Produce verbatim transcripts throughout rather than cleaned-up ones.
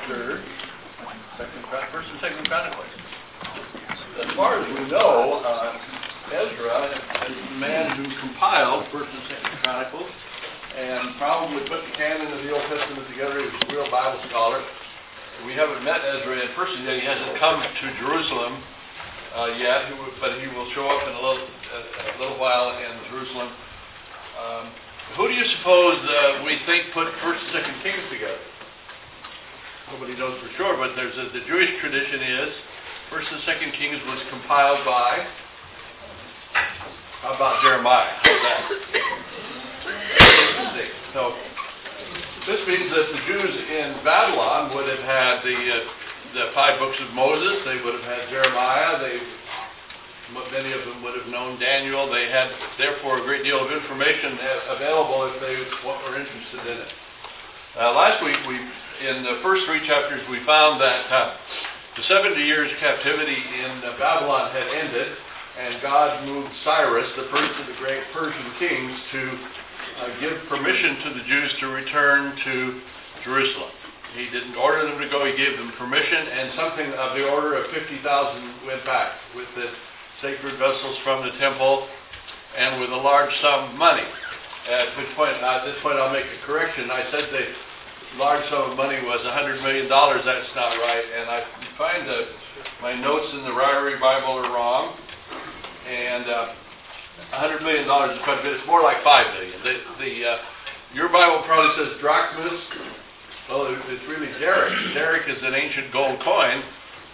chapter, second, first and second Chronicles. As far as we know, uh, Ezra is the man who compiled First and Second Chronicles and probably put the canon of the Old Testament together. He was a real Bible scholar. We haven't met Ezra in person yet. He hasn't come to Jerusalem uh, yet, he will, but he will show up in a little, a, a little while in Jerusalem. Um, who do you suppose uh, we think put First and Second Kings together? Nobody knows for sure, but there's a, the Jewish tradition is First and Second Kings was compiled by, how about Jeremiah? How's that? Interesting. So, this means that the Jews in Babylon would have had the uh, the five books of Moses. They would have had Jeremiah. They, many of them would have known Daniel. They had, therefore, a great deal of information available if they were interested in it. Uh, last week, we in the first three chapters, we found that uh, the seventy years captivity in uh, Babylon had ended, and God moved Cyrus, the first of the great Persian kings, to uh, give permission to the Jews to return to Jerusalem. He didn't order them to go, he gave them permission, and something of the order of fifty thousand went back with the sacred vessels from the temple and with a large sum of money. At which point, at this point I'll make a correction. I said the large sum of money was one hundred million dollars. That's not right. And I find that my notes in the Ryrie Bible are wrong. And uh, one hundred million dollars is quite a bit. It's more like five million dollars. The, the, uh, your Bible probably says drachmas. Well, it's really Daric. Daric is an ancient gold coin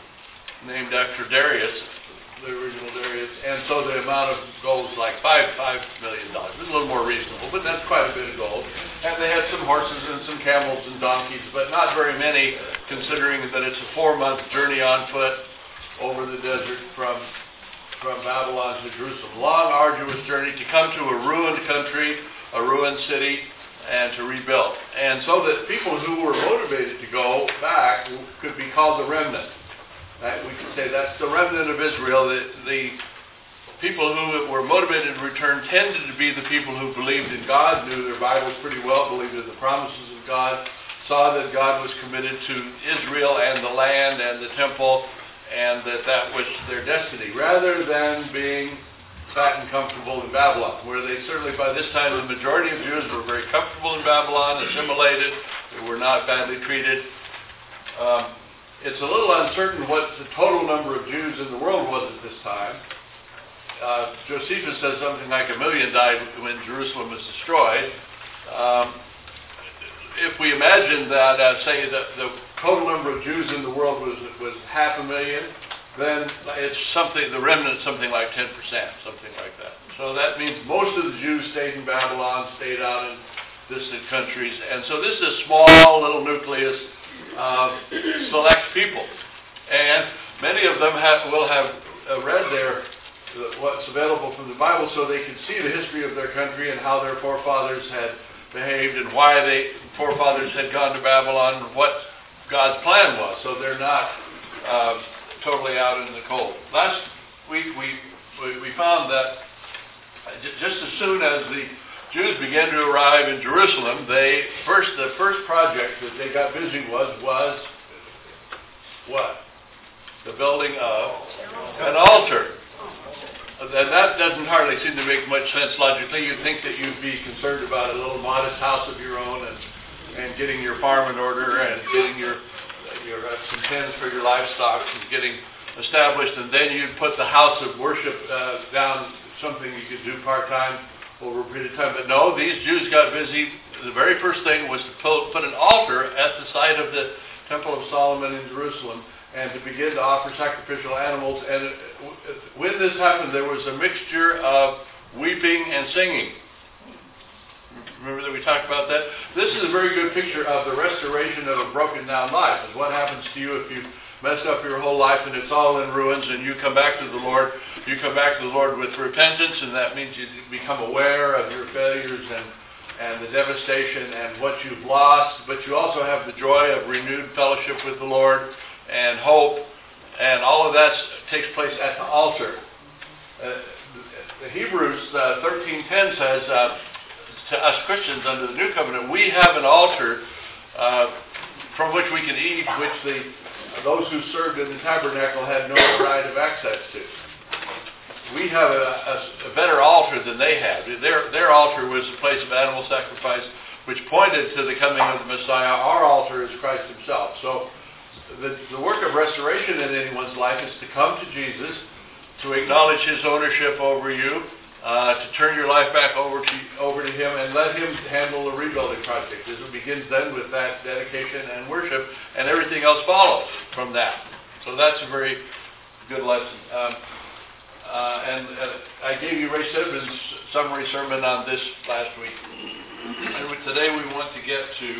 named after Darius, the original Darius, and so the amount of gold is like five five million dollars. It's a little more reasonable, but that's quite a bit of gold. And they had some horses and some camels and donkeys, but not very many, considering that it's a four-month journey on foot over the desert from from Babylon to Jerusalem. Long, arduous journey to come to a ruined country, a ruined city, and to rebuild. And so that people who were motivated to go back could be called the remnant. Uh, we could say that's the remnant of Israel. The, the people who were motivated to return tended to be the people who believed in God, knew their Bibles pretty well, believed in the promises of God, saw that God was committed to Israel and the land and the temple, and that that was their destiny, rather than being fat and comfortable in Babylon, where they certainly, by this time, the majority of Jews were very comfortable in Babylon, assimilated, they were not badly treated. Um, it's a little uncertain what the total number of Jews in the world was at this time. Uh, Josephus says something like a million died when Jerusalem was destroyed. Um, if we imagine that, uh, say, the, the total number of Jews in the world was was half a million, then it's something, the remnant, something like ten percent, something like that. So that means most of the Jews stayed in Babylon, stayed out in distant countries. And so this is a small little nucleus of select people. And many of them have, will have uh, read their, uh, what's available from the Bible, so they can see the history of their country and how their forefathers had behaved and why they forefathers had gone to Babylon and what God's plan was. So they're not Uh, totally out in the cold. Last week we we, we found that j- just as soon as the Jews began to arrive in Jerusalem, they first the first project that they got busy was was what? The building of an altar. And that doesn't hardly seem to make much sense logically. You'd think that you'd be concerned about a little modest house of your own and and getting your farm in order and getting your your uh, some pens for your livestock and getting established, and then you'd put the house of worship uh, down, something you could do part-time over a period of time. But no, these Jews got busy. The very first thing was to put an altar at the site of the Temple of Solomon in Jerusalem and to begin to offer sacrificial animals. And when this happened, there was a mixture of weeping and singing. Remember that we talked about that? This is a very good picture of the restoration of a broken down life. Is what happens to you if you messed up your whole life and it's all in ruins and you come back to the Lord. You come back to the Lord with repentance, and that means you become aware of your failures and, and the devastation and what you've lost, but you also have the joy of renewed fellowship with the Lord and hope, and all of that takes place at the altar. Uh, the Hebrews uh, thirteen ten says, uh, to us Christians under the New Covenant, we have an altar uh, from which we can eat, which the those who served in the tabernacle had no right of access to. We have a, a, a better altar than they had. Their, their altar was a place of animal sacrifice, which pointed to the coming of the Messiah. Our altar is Christ himself. So the, the work of restoration in anyone's life is to come to Jesus, to acknowledge his ownership over you, uh, to turn your life back over to, over to him, and let him handle the rebuilding project. It begins then with that dedication and worship, and everything else follows from that. So that's a very good lesson. Um, uh, and uh, I gave you Ray Sidman's summary sermon on this last week. And today we want to get to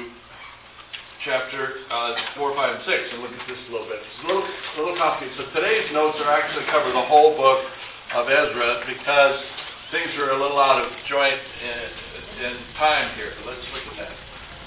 chapter uh, four, five, and six, and look at this a little bit. It's a little, a little complicated. So today's notes are actually cover the whole book of Ezra because things are a little out of joint in, in time here. Let's look at that.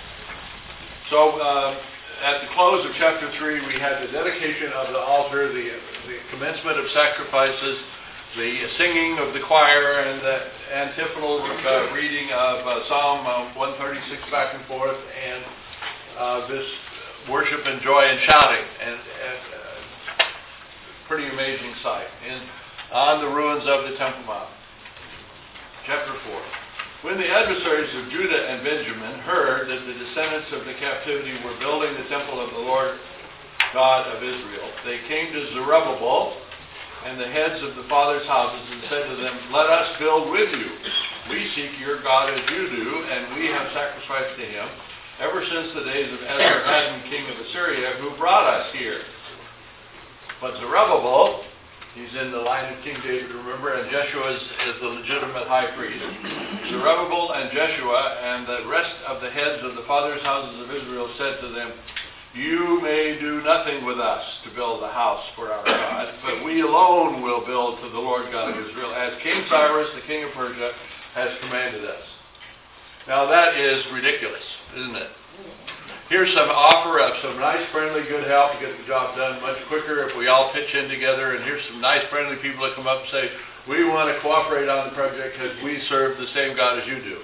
So uh, at the close of chapter three, we had the dedication of the altar, the, the commencement of sacrifices, the singing of the choir, and the antiphonal uh, reading of uh, Psalm uh, one thirty-six back and forth, and uh, this worship and joy and shouting, and, and uh, pretty amazing sight. And on the ruins of the Temple Mount. Chapter four. When the adversaries of Judah and Benjamin heard that the descendants of the captivity were building the temple of the Lord God of Israel, they came to Zerubbabel and the heads of the fathers' houses and said to them, "Let us build with you. We seek your God as you do, and we have sacrificed to him ever since the days of Esarhaddon, king of Assyria, who brought us here." But Zerubbabel, he's in the line of King David, remember, and Jeshua is, is the legitimate high priest. Zerubbabel and Jeshua and the rest of the heads of the fathers' houses of Israel said to them, "You may do nothing with us to build a house for our God, but we alone will build to the Lord God of Israel, as King Cyrus, the king of Persia, has commanded us." Now that is ridiculous, isn't it? Here's some offer of some nice, friendly, good help to get the job done much quicker if we all pitch in together. And here's some nice, friendly people that come up and say, "We want to cooperate on the project because we serve the same God as you do."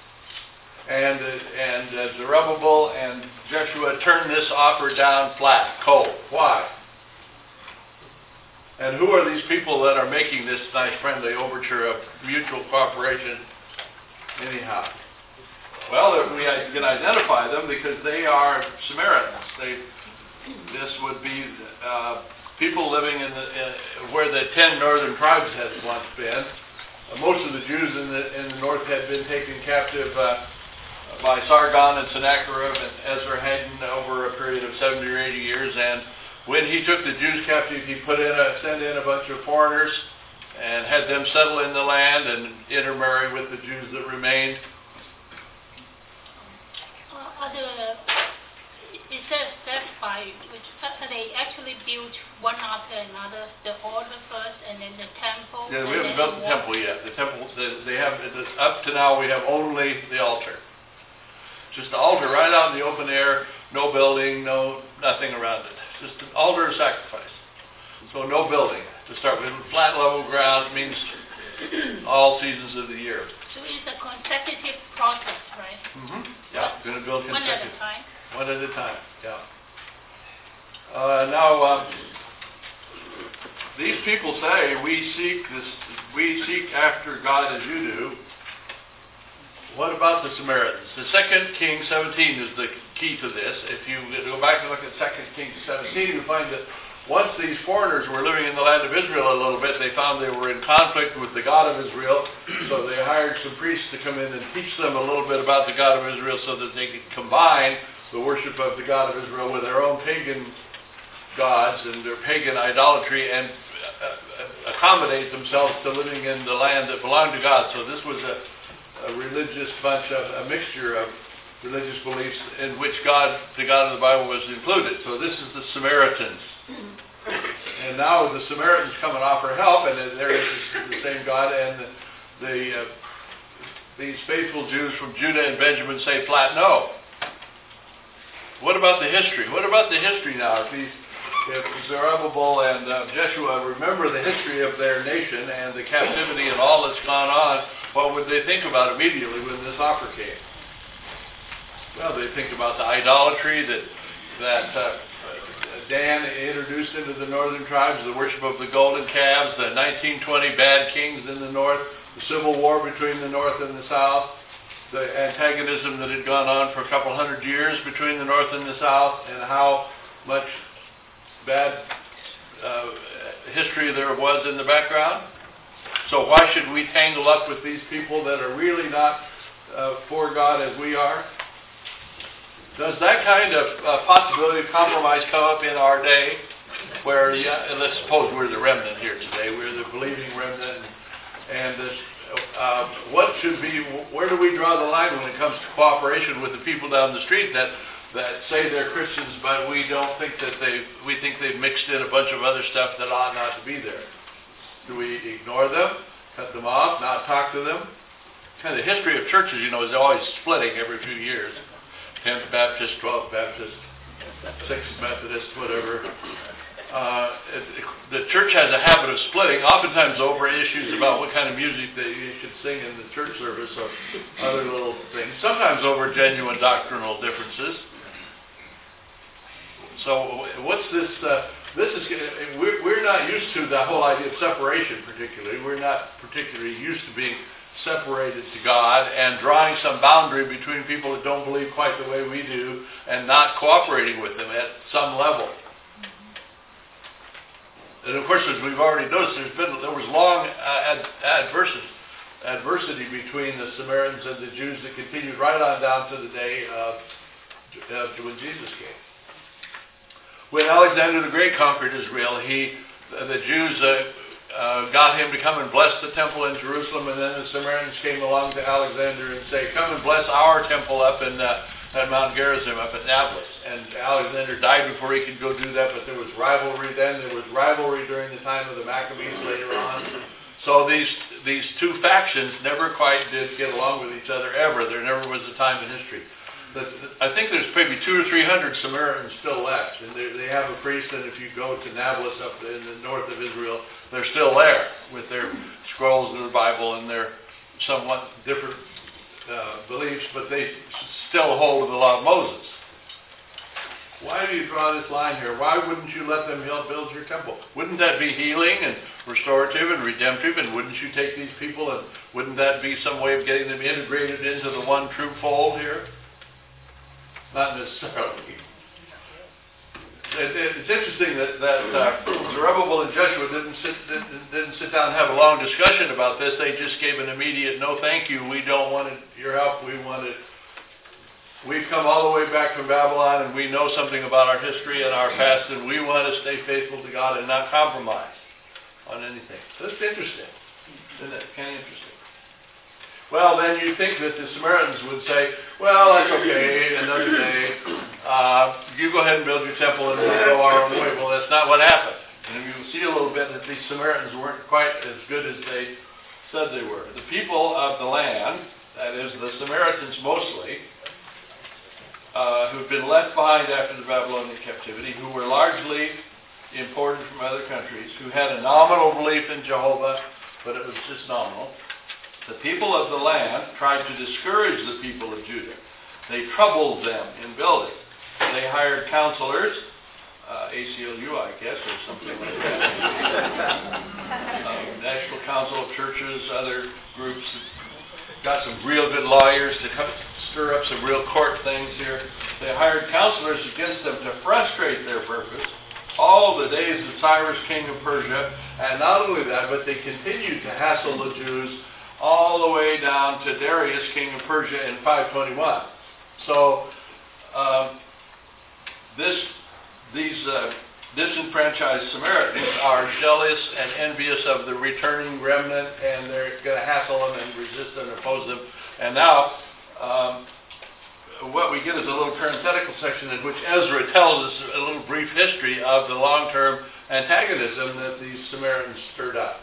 And uh, and uh, Zerubbabel and Jeshua turn this offer down flat, cold. Why? And who are these people that are making this nice, friendly overture of mutual cooperation anyhow? Well, we can identify them because they are Samaritans. They, this would be uh, people living in, the, in where the ten northern tribes had once been. Uh, most of the Jews in the, in the north had been taken captive uh, by Sargon and Sennacherib and Esarhaddon over a period of seventy or eighty years. And when he took the Jews captive, he put in a, sent in a bunch of foreigners and had them settle in the land and intermarry with the Jews that remained. Other, it says specify, which they actually built one after another, the altar first, and then the temple. Yeah, we haven't built the temple yet. The temple, they, they have up to now. We have only the altar, just the altar right out in the open air, no building, no nothing around it, just an altar of sacrifice. So no building to start with. Flat level ground means all seasons of the year. So it's a consecutive process, right? Mm-hmm. Yeah, going to build consecutive. One at a time. One at a time. Yeah. Uh, now, uh, these people say we seek this. We seek after God as you do. What about the Samaritans? The Second Kings seventeen is the key to this. If you go back and look at Second Kings seventeen, you find that once these foreigners were living in the land of Israel a little bit, they found they were in conflict with the God of Israel, so they hired some priests to come in and teach them a little bit about the God of Israel so that they could combine the worship of the God of Israel with their own pagan gods and their pagan idolatry and uh, accommodate themselves to living in the land that belonged to God. So this was a, a religious bunch of, a mixture of religious beliefs in which God, the God of the Bible, was included. So this is the Samaritans. And now the Samaritans come and offer help, and there is the same God, and the, the uh, these faithful Jews from Judah and Benjamin say flat no. What about the history? What about the history now? If, these, if Zerubbabel and uh, Jeshua remember the history of their nation and the captivity and all that's gone on, what would they think about immediately when this offer came? Well, they think about the idolatry that that uh, Dan introduced into the northern tribes, the worship of the golden calves, the nineteen twenty bad kings in the north, the civil war between the north and the south, the antagonism that had gone on for a couple hundred years between the north and the south, and how much bad uh, history there was in the background. So why should we tangle up with these people that are really not uh, for God as we are? Does that kind of uh, possibility of compromise come up in our day? Where, yeah, and let's suppose we're the remnant here today. We're the believing remnant. And this, uh, what should be, where do we draw the line when it comes to cooperation with the people down the street that, that say they're Christians, but we don't think that they, we think they've mixed in a bunch of other stuff that ought not to be there? Do we ignore them, cut them off, not talk to them? Kind of the history of churches, you know, is always splitting every few years. tenth Baptist, twelfth Baptist, sixth Methodist, whatever. Uh, it, it, the church has a habit of splitting, oftentimes over issues about what kind of music that you should sing in the church service or other little things, sometimes over genuine doctrinal differences. So what's this, uh, this is, we're, we're not used to the whole idea of separation particularly. We're not particularly used to being separated to God and drawing some boundary between people that don't believe quite the way we do and not cooperating with them at some level. And of course, as we've already noticed, there's been there was long uh, ad, adversity, adversity between the Samaritans and the Jews that continued right on down to the day of uh, when Jesus came. When Alexander the Great conquered Israel, he the Jews uh, uh, got him to come and bless the temple in Jerusalem, and then the Samaritans came along to Alexander and say, "Come and bless our temple up in uh, at Mount Gerizim up at Nablus." And Alexander died before he could go do that, but there was rivalry then. There was rivalry during the time of the Maccabees later on. So these these two factions never quite did get along with each other ever. There never was a time in history. But I think there's maybe two or three hundred Samaritans still left, and they, they have a priest. And if you go to Nablus up in the north of Israel, they're still there with their scrolls of the Bible and their somewhat different uh, beliefs, but they still hold to the law of Moses. Why do you draw this line here? Why wouldn't you let them help build your temple? Wouldn't that be healing and restorative and redemptive? And wouldn't you take these people and wouldn't that be some way of getting them integrated into the one true fold here? Not necessarily. It, it, it's interesting that, that uh, Zerubbabel and Joshua didn't sit, didn't, didn't sit down and have a long discussion about this. They just gave an immediate, no thank you, we don't want it, your help, we want it. We've come all the way back from Babylon, and we know something about our history and our past, and we want to stay faithful to God and not compromise on anything. That's interesting. Isn't that kind of interesting? Well, then you think that the Samaritans would say, well, that's okay, another day. Uh, you go ahead and build your temple, and we'll go our own way. Well, that's not what happened. And you see a little bit that these Samaritans weren't quite as good as they said they were. The people of the land, that is, the Samaritans mostly, Uh, who had been left behind after the Babylonian captivity, who were largely imported from other countries, who had a nominal belief in Jehovah, but it was just nominal. The people of the land tried to discourage the people of Judah. They troubled them in building. They hired counselors, uh, A C L U, I guess, or something like that. um, National Council of Churches, other groups, got some real good lawyers to come stir up some real court things here. They hired counselors against them to frustrate their purpose all the days of Cyrus, king of Persia. And not only that, but they continued to hassle the Jews all the way down to Darius, king of Persia, in five twenty-one. So um, this, these uh, disenfranchised Samaritans are jealous and envious of the returning remnant, and they're going to hassle them and resist and oppose them. And now, um, what we get is a little parenthetical section in which Ezra tells us a little brief history of the long-term antagonism that these Samaritans stirred up.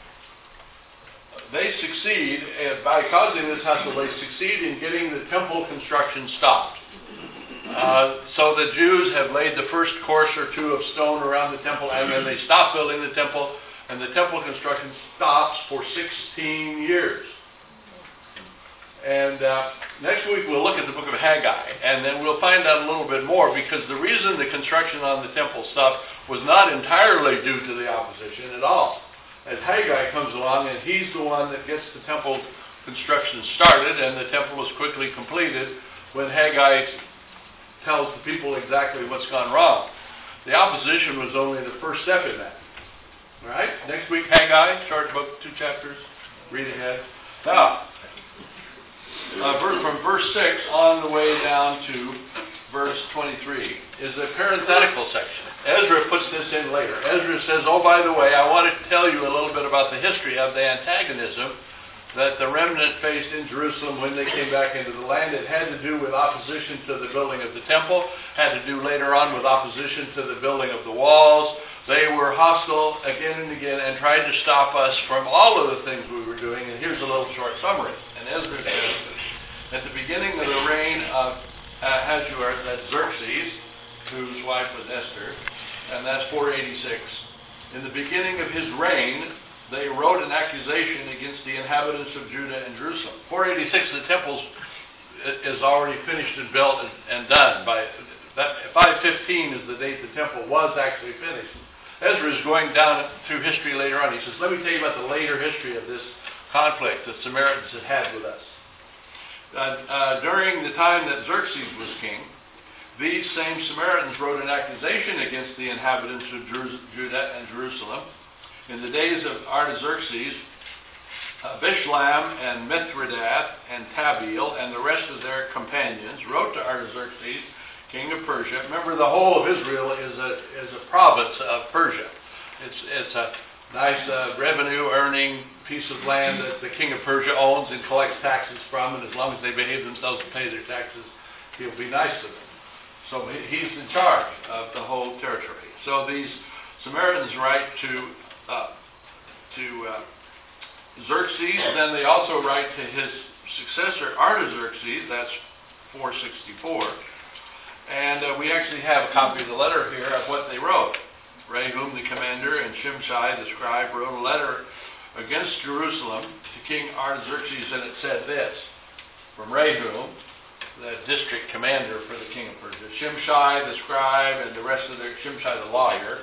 They succeed, uh, by causing this hassle, they succeed in getting the temple construction stopped. Uh, so the Jews have laid the first course or two of stone around the temple, and then they stop building the temple, and the temple construction stops for sixteen years. And uh, next week we'll look at the book of Haggai, and then we'll find out a little bit more, because the reason the construction on the temple stopped was not entirely due to the opposition at all. As Haggai comes along, and he's the one that gets the temple construction started, and the temple was quickly completed when Haggai tells the people exactly what's gone wrong. The opposition was only the first step in that. All right? Next week, Haggai, short book, two chapters. Read ahead. Now, uh, verse, from verse six on the way down to verse twenty-three is a parenthetical section. Ezra puts this in later. Ezra says, oh, by the way, I want to tell you a little bit about the history of the antagonism that the remnant faced in Jerusalem when they came back into the land. It had to do with opposition to the building of the temple, had to do later on with opposition to the building of the walls. They were hostile again and again and tried to stop us from all of the things we were doing. And here's a little short summary. And Ezra says, at the beginning of the reign of Ahasuerus, that's Xerxes, whose wife was Esther, and that's four eighty-six. In the beginning of his reign, they wrote an accusation against the inhabitants of Judah and Jerusalem. four eighty-six, the temple is already finished and built and done. By that, five fifteen is the date the temple was actually finished. Ezra is going down through history later on. He says, let me tell you about the later history of this conflict that Samaritans had had with us. Uh, uh, during the time that Xerxes was king, these same Samaritans wrote an accusation against the inhabitants of Jer- Judah and Jerusalem. In the days of Artaxerxes, uh, Bishlam and Mithridath and Tabeel and the rest of their companions wrote to Artaxerxes, king of Persia. Remember, the whole of Israel is a is a province of Persia. It's it's a nice uh, revenue-earning piece of land that the king of Persia owns and collects taxes from, and as long as they behave themselves and pay their taxes, he'll be nice to them. So he, he's in charge of the whole territory. So these Samaritans write to uh, to uh, Xerxes. Then they also write to his successor Artaxerxes. That's four sixty-four. And uh, we actually have a copy of the letter here of what they wrote. Rehum, the commander, and Shimshai, the scribe, wrote a letter against Jerusalem to King Artaxerxes, and it said this, from Rehum, the district commander for the king of Persia, Shimshai, the scribe, and the rest of their, Shimshai, the lawyer,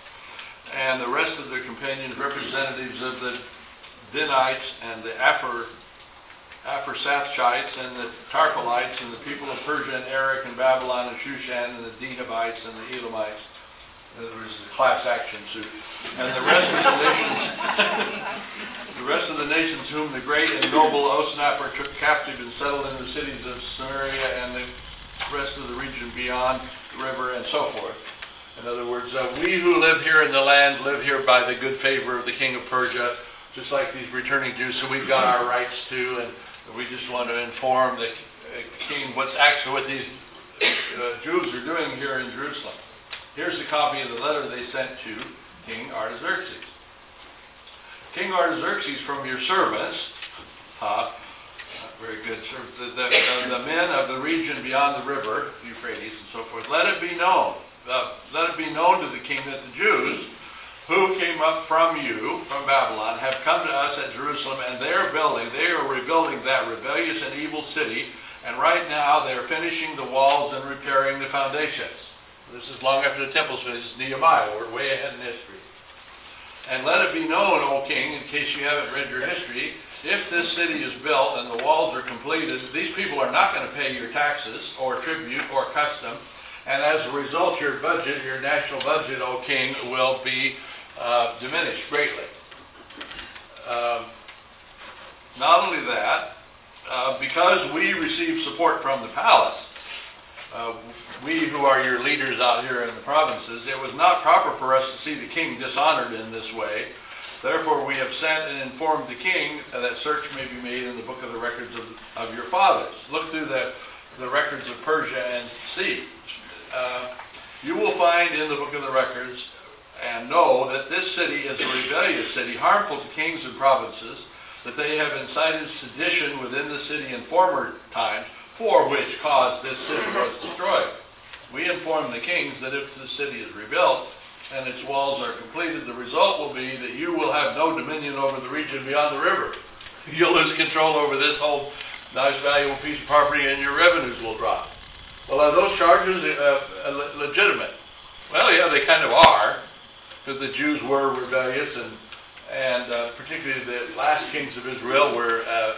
and the rest of their companions, representatives of the Dinites and the Aphor, Aphrasathites and the Tarpelites and the people of Persia and Erech and Babylon and Shushan and the Dehabites and the Elamites. There was a class action suit. And the rest of the nations, the rest of the nations whom the great and noble Osnappar took captive and settled in the cities of Samaria and the rest of the region beyond the river and so forth. In other words, uh, we who live here in the land live here by the good favor of the king of Persia, just like these returning Jews, so we've got our rights too, and we just want to inform the king what's actually what these uh, Jews are doing here in Jerusalem. Here's a copy of the letter they sent to King Artaxerxes. King Artaxerxes, from your servants, uh, very good, the, the, the men of the region beyond the river, Euphrates and so forth, let it be known, uh, let it be known to the king that the Jews who came up from you, from Babylon, have come to us at Jerusalem, and they are building, they are rebuilding that rebellious and evil city, and right now they are finishing the walls and repairing the foundations. This is long after the temple's finished. It's Nehemiah. We're way ahead in history. And let it be known, O king, in case you haven't read your history, if this city is built and the walls are completed, these people are not going to pay your taxes or tribute or custom, and as a result, your budget, your national budget, O king, will be uh, diminished greatly. Um, not only that, uh, because we receive support from the palace, uh, we who are your leaders out here in the provinces, it was not proper for us to see the king dishonored in this way. Therefore, we have sent and informed the king that search may be made in the book of the records of, of your fathers. Look through the, the records of Persia and see. Uh, you will find in the book of the records and know that this city is a rebellious city, harmful to kings and provinces, that they have incited sedition within the city in former times, for which cause this city was destroyed. We inform the kings that if the city is rebuilt and its walls are completed, the result will be that you will have no dominion over the region beyond the river. You'll lose control over this whole nice valuable piece of property, and your revenues will drop. Well, are those charges uh, le- legitimate? Well, yeah, they kind of are, because the Jews were rebellious, and and uh, particularly the last kings of Israel were uh,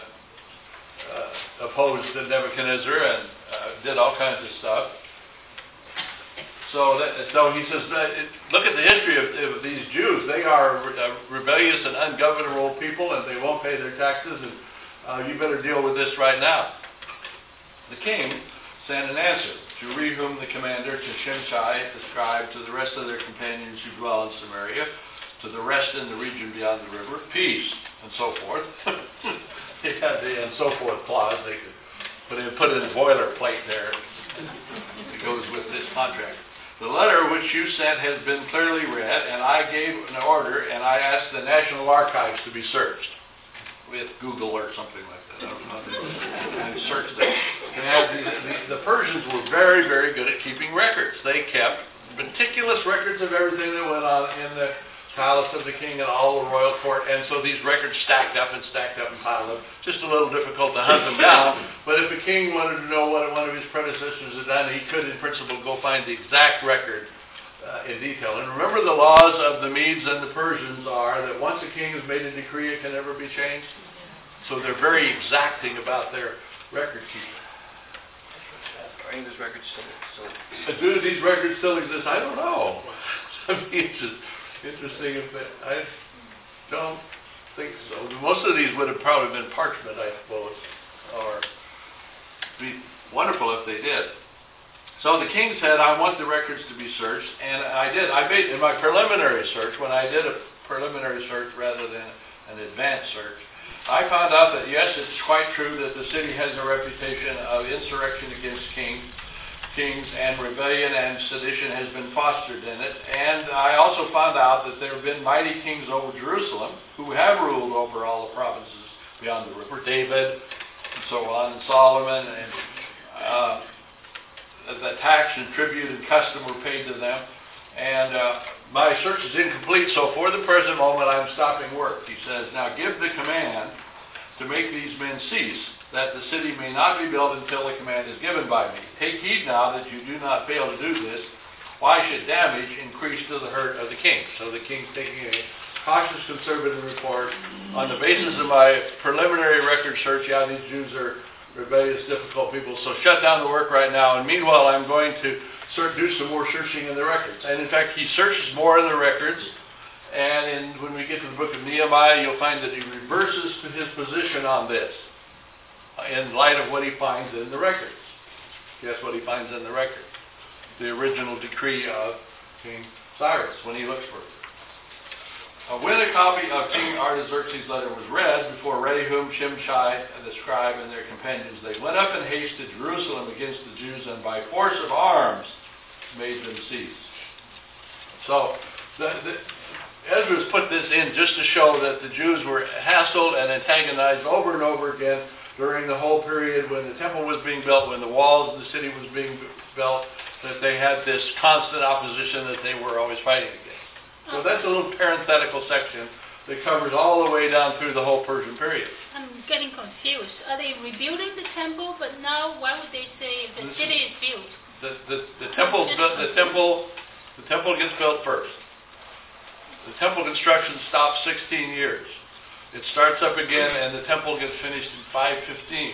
uh, opposed to Nebuchadnezzar and uh, did all kinds of stuff. So, that, so he says, that it, look at the history of, of these Jews. They are uh, rebellious and ungovernable people, and they won't pay their taxes, and uh, you better deal with this right now. The king sent an answer to Rehum the commander, to Shimshai the scribe, to the rest of their companions who dwell in Samaria, to the rest in the region beyond the river, peace, and so forth. He had the and so forth clause. They could put in, put in a boilerplate there. It goes with this contract. The letter which you sent has been clearly read, and I gave an order, and I asked the National Archives to be searched with Google or something like that. I don't know. And searched it. And the, the, the Persians were very, very good at keeping records. They kept meticulous records of everything that went on in the palace of the king and all the royal court, and so these records stacked up and stacked up and piled up. Just a little difficult to hunt them down, but if the king wanted to know what one of his predecessors had done, he could, in principle, go find the exact record uh, in detail. And remember, the laws of the Medes and the Persians are that once a king has made a decree, it can never be changed. So they're very exacting about their record keeping. Are any of those records still? still... Do these records still exist? I don't know. I mean, it's just interesting. If they, I don't think so. Most of these would have probably been parchment, I suppose, or it'd be wonderful if they did. So the king said, I want the records to be searched, and I did. I made, in my preliminary search, when I did a preliminary search rather than an advanced search, I found out that, yes, it's quite true that the city has a reputation of insurrection against king, kings, and rebellion and sedition has been fostered in it. And I also found out that there have been mighty kings over Jerusalem who have ruled over all the provinces beyond the river, David, and so on, and Solomon, and uh, the tax and tribute and custom were paid to them. And uh, my search is incomplete, so for the present moment I'm stopping work. He says, now give the command to make these men cease, that the city may not be built until the command is given by me. Take heed now that you do not fail to do this. Why should damage increase to the hurt of the king? So the king's taking a cautious conservative report on the basis of my preliminary record search. Yeah, these Jews are rebellious, difficult people, so shut down the work right now. And meanwhile, I'm going to Start, do some more searching in the records. And in fact, he searches more in the records. And in, when we get to the book of Nehemiah, you'll find that he reverses to his position on this in light of what he finds in the records. Guess what he finds in the records? The original decree of King Cyrus when he looks for it. Uh, when a copy of King Artaxerxes' letter was read before Rehum, Shimshai, the scribe, and their companions, they went up in haste to Jerusalem against the Jews, and by force of arms made them cease. So, the, the, Ezra's put this in just to show that the Jews were hassled and antagonized over and over again during the whole period when the temple was being built, when the walls of the city was being built, that they had this constant opposition that they were always fighting against. So that's a little parenthetical section that covers all the way down through the whole Persian period. I'm getting confused. Are they rebuilding the temple? But now, why would they say the this city is built? The the, the temple built. The temple the temple gets built first. The temple construction stops sixteen years. It starts up again, and the temple gets finished in five fifteen.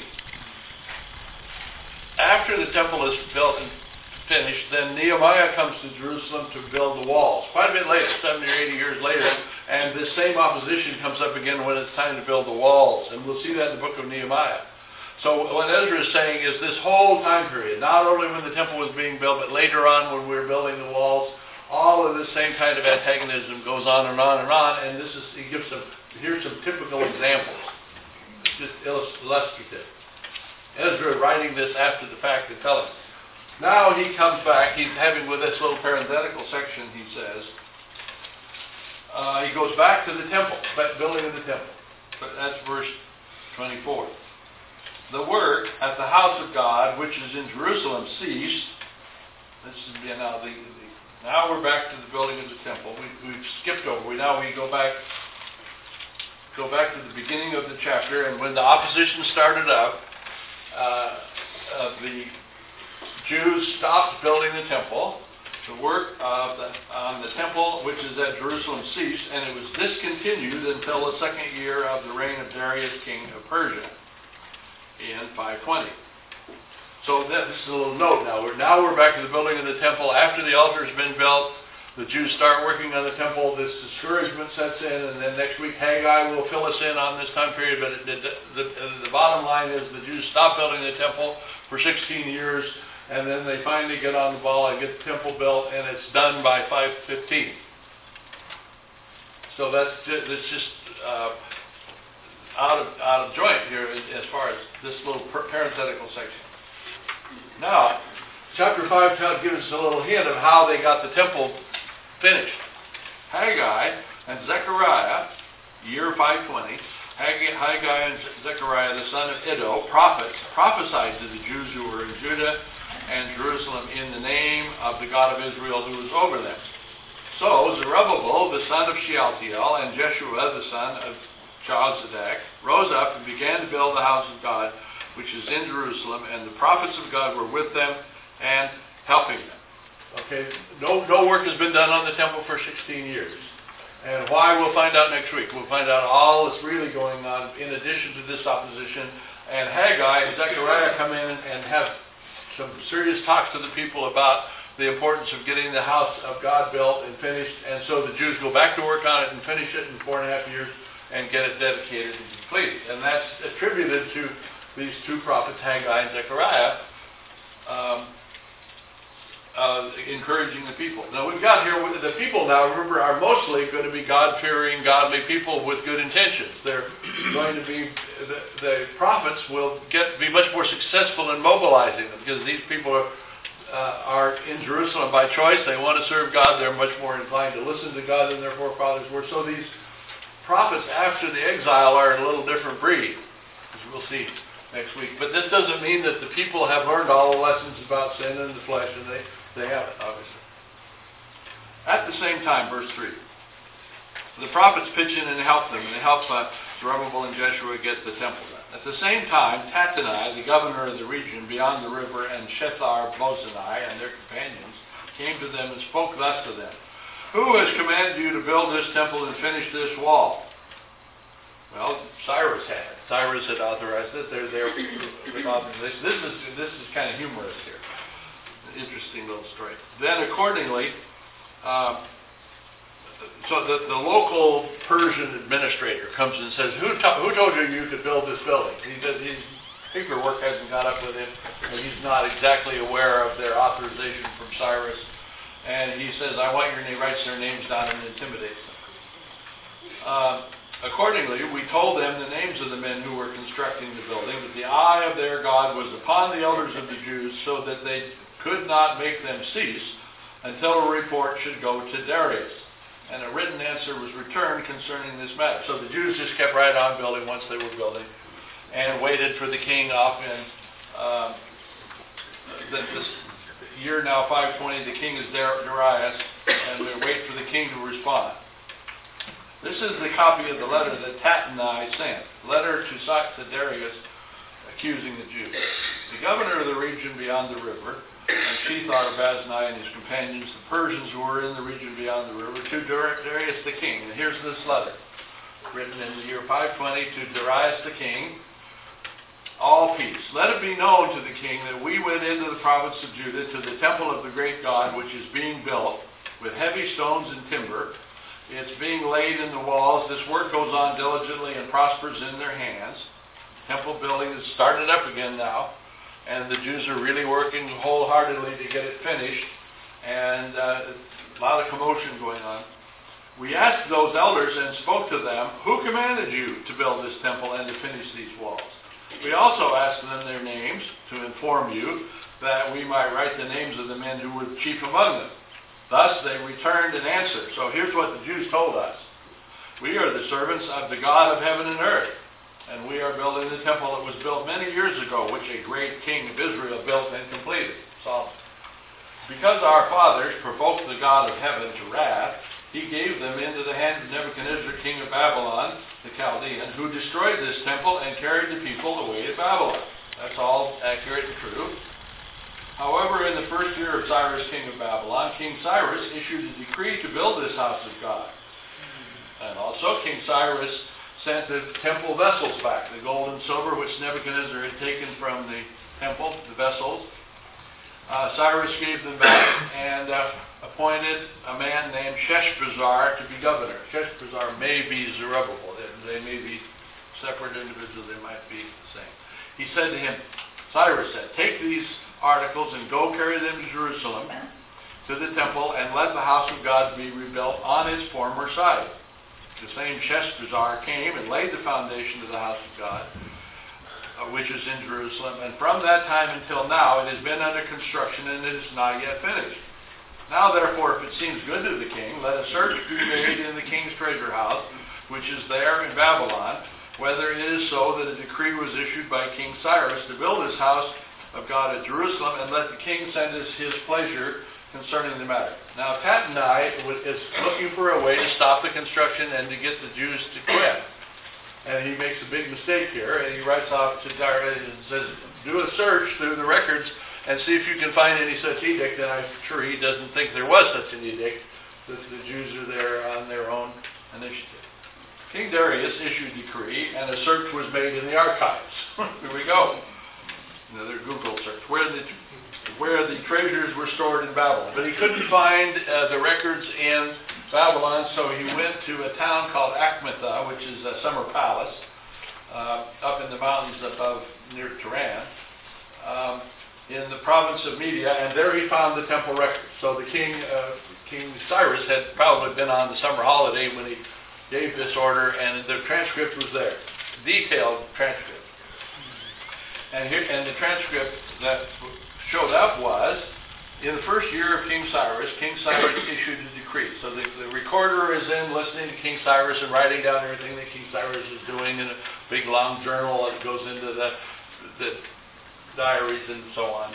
After the temple is built and finished, then Nehemiah comes to Jerusalem to build the walls. Quite a bit later, seventy or eighty years later, and this same opposition comes up again when it's time to build the walls. And we'll see that in the book of Nehemiah. So what Ezra is saying is this whole time period, not only when the temple was being built, but later on when we were building the walls, all of this same kind of antagonism goes on and on and on. And this is, he gives some, here's some typical examples. It's just illustrative. Ezra writing this after the fact and telling us. Now he comes back, he's having with this little parenthetical section, he says, uh, he goes back to the temple, back building of the temple. But that's verse twenty-four. The work at the house of God, which is in Jerusalem, ceased. This is you know, the, the, now we're back to the building of the temple. We, we've skipped over. We now we go back, go back to the beginning of the chapter, and when the opposition started up, uh, uh, the Jews stopped building the temple. The work of the, on the temple, which is at Jerusalem, ceased, and it was discontinued until the second year of the reign of Darius, king of Persia, in five twenty. So that, this is a little note now. We're, now we're back to the building of the temple. After the altar has been built, the Jews start working on the temple. This discouragement sets in, and then next week Haggai will fill us in on this time period. But it, the, the, the bottom line is the Jews stop building the temple for sixteen years. And then they finally get on the ball and get the temple built, and it's done by five fifteen. So that's just, it's just uh, out of out of joint here as far as this little parenthetical section. Now, chapter five gives us a little hint of how they got the temple finished. Haggai and Zechariah, year five twenty. Haggai, Haggai and Zechariah, the son of Iddo, prophets, prophesied to the Jews who were in Judah and Jerusalem in the name of the God of Israel who was over them. So Zerubbabel, the son of Shealtiel, and Jeshua, the son of Jozadak, rose up and began to build the house of God, which is in Jerusalem, and the prophets of God were with them and helping them. Okay, no, no work has been done on the temple for sixteen years. And why, we'll find out next week. We'll find out all that's really going on in addition to this opposition. And Haggai and Zechariah come in and have some serious talks to the people about the importance of getting the house of God built and finished. And so the Jews go back to work on it and finish it in four and a half years and get it dedicated and completed. And that's attributed to these two prophets, Haggai and Zechariah, um, Uh, encouraging the people. Now we've got here, the people now, remember, are mostly going to be God-fearing, godly people with good intentions. They're going to be, the, the prophets will get be much more successful in mobilizing them because these people are, uh, are in Jerusalem by choice. They want to serve God. They're much more inclined to listen to God than their forefathers were. So these prophets after the exile are a little different breed, as we'll see next week. But this doesn't mean that the people have learned all the lessons about sin and the flesh, and they They haven't, obviously. At the same time, verse three, the prophets pitch in and help them, and they help uh, Zerubbabel and Jeshua get the temple done. At the same time, Tattenai, the governor of the region beyond the river, and Shethar-Bozenai and their companions came to them and spoke thus to them. Who has commanded you to build this temple and finish this wall? Well, Cyrus had. Cyrus had authorized it. They're there. This is, this is kind of humorous here. Interesting little story. Then accordingly, uh, so the, the local Persian administrator comes and says, who, to, who told you you could build this building? He does, his paperwork hasn't got up with him, and he's not exactly aware of their authorization from Cyrus. And he says, I want your name, writes their names down and intimidates them. Uh, accordingly, we told them the names of the men who were constructing the building, that the eye of their God was upon the elders of the Jews, so that they could not make them cease until a report should go to Darius. And a written answer was returned concerning this matter. So the Jews just kept right on building once they were building and waited for the king off in uh, the, this year now, five twenty, the king is Darius, and they wait for the king to respond. This is the copy of the letter that Tattenai sent. Letter to, to Darius accusing the Jews. The governor of the region beyond the river, and Shethar-Bozenai and his companions, the Persians who were in the region beyond the river, to Darius the king. And here's this letter, written in the year five twenty to Darius the king. All peace. Let it be known to the king that we went into the province of Judah to the temple of the great God, which is being built with heavy stones and timber. It's being laid in the walls. This work goes on diligently and prospers in their hands. Temple building is started up again now. And the Jews are really working wholeheartedly to get it finished, and uh, a lot of commotion going on. We asked those elders and spoke to them, who commanded you to build this temple and to finish these walls? We also asked them their names to inform you that we might write the names of the men who were chief among them. Thus they returned an answer. So here's what the Jews told us. We are the servants of the God of heaven and earth. And we are building the temple that was built many years ago, which a great king of Israel built and completed, Solomon. Because our fathers provoked the God of heaven to wrath, he gave them into the hand of Nebuchadnezzar, king of Babylon, the Chaldean, who destroyed this temple and carried the people away to Babylon. That's all accurate and true. However, in the first year of Cyrus, king of Babylon, King Cyrus issued a decree to build this house of God. And also King Cyrus sent the temple vessels back, the gold and silver which Nebuchadnezzar had taken from the temple, the vessels. Uh, Cyrus gave them back and uh, appointed a man named Sheshbazzar to be governor. Sheshbazzar may be Zerubbabel. They, they may be separate individuals. They might be the same. He said to him, Cyrus said, take these articles and go carry them to Jerusalem, to the temple, and let the house of God be rebuilt on its former site. The same Sheshbazzar came and laid the foundation of the house of God, uh, which is in Jerusalem, and from that time until now it has been under construction and it is not yet finished. Now therefore, if it seems good to the king, let a search be made in the king's treasure house, which is there in Babylon, whether it is so that a decree was issued by King Cyrus to build this house of God at Jerusalem, and let the king send us his pleasure concerning the matter. Now Tattenai is looking for a way to stop the construction and to get the Jews to quit. And he makes a big mistake here, and he writes off to Darius and says, do a search through the records and see if you can find any such edict. And I'm sure he doesn't think there was such an edict, that the Jews are there on their own initiative. King Darius issued a decree, and a search was made in the archives. Here we go. Another Google search. Where the where the treasures were stored in Babylon. But he couldn't find uh, the records in Babylon, so he went to a town called Achmetha, which is a summer palace, uh, up in the mountains above near Turan, um, in the province of Media, and there he found the temple records. So the king, uh, King Cyrus, had probably been on the summer holiday when he gave this order, and the transcript was there, detailed transcript. And here, and the transcript that showed up was, in the first year of King Cyrus, King Cyrus issued a decree. So the, the recorder is in listening to King Cyrus and writing down everything that King Cyrus is doing in a big long journal that goes into the, the diaries and so on.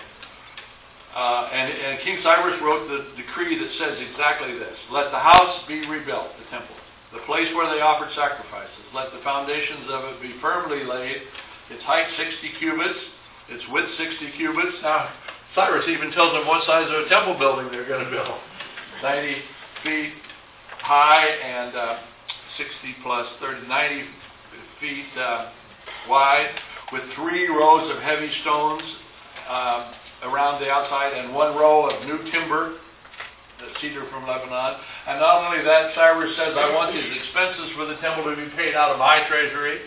Uh, and, and King Cyrus wrote the decree that says exactly this. Let the house be rebuilt, the temple, the place where they offered sacrifices. Let the foundations of it be firmly laid, its height sixty cubits, its width sixty cubits. Now, Cyrus even tells them what size of a temple building they're going to build. ninety feet high and uh, sixty plus thirty, ninety feet uh, wide, with three rows of heavy stones um, around the outside and one row of new timber, the cedar from Lebanon. And not only that, Cyrus says, I want these expenses for the temple to be paid out of my treasury.